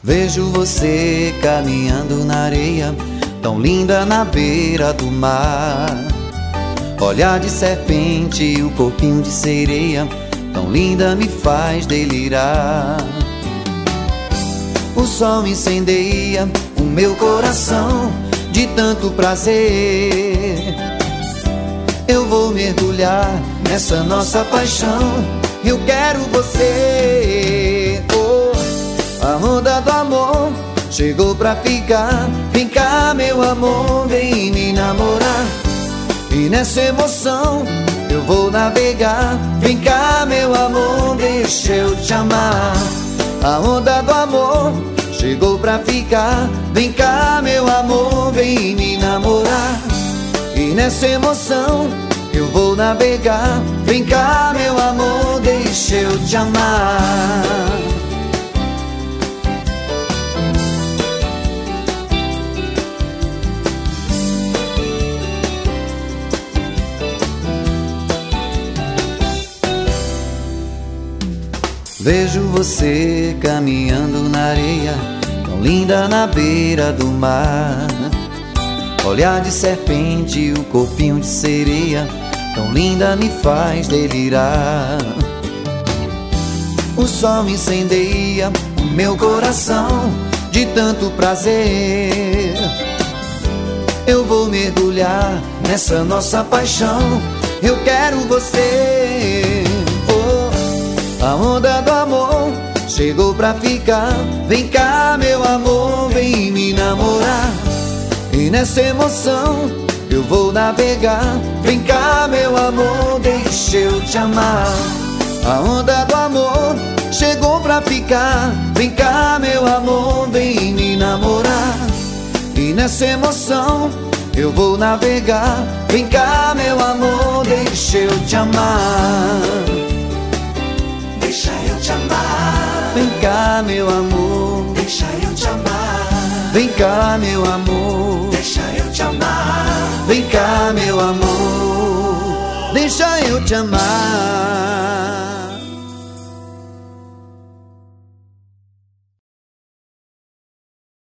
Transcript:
Vejo você caminhando na areia, tão linda na beira do mar. Olhar de serpente e o corpinho de sereia, tão linda me faz delirar. O sol incendeia o meu coração de tanto prazer. Eu vou mergulhar nessa nossa paixão, eu quero você. Oh, a onda do amor chegou pra ficar. Vem cá, meu amor, vem me namorar. E nessa emoção eu vou navegar. Vem cá, meu amor, deixa eu te amar. A onda do amor chegou pra ficar. Vem cá, meu amor, vem me namorar. E nessa emoção eu vou navegar. Vem cá, meu amor, deixa eu te amar. Vejo você caminhando na areia, tão linda na beira do mar. Olhar de serpente e o corpinho de sereia, tão linda me faz delirar. O sol me incendeia o meu coração de tanto prazer. Eu vou mergulhar nessa nossa paixão, eu quero você. A onda do amor chegou pra ficar. Vem cá, meu amor, vem me namorar. E nessa emoção eu vou navegar. Vem cá, meu amor, deixa eu te amar. A onda do amor chegou pra ficar. Vem cá, meu amor, vem me namorar. E nessa emoção eu vou navegar. Vem cá, meu amor, deixa eu te amar. Deixa eu te amar. Vem cá, meu amor, deixa eu te amar. Vem cá, meu amor, deixa eu te amar. Vem cá, meu amor, deixa eu te amar.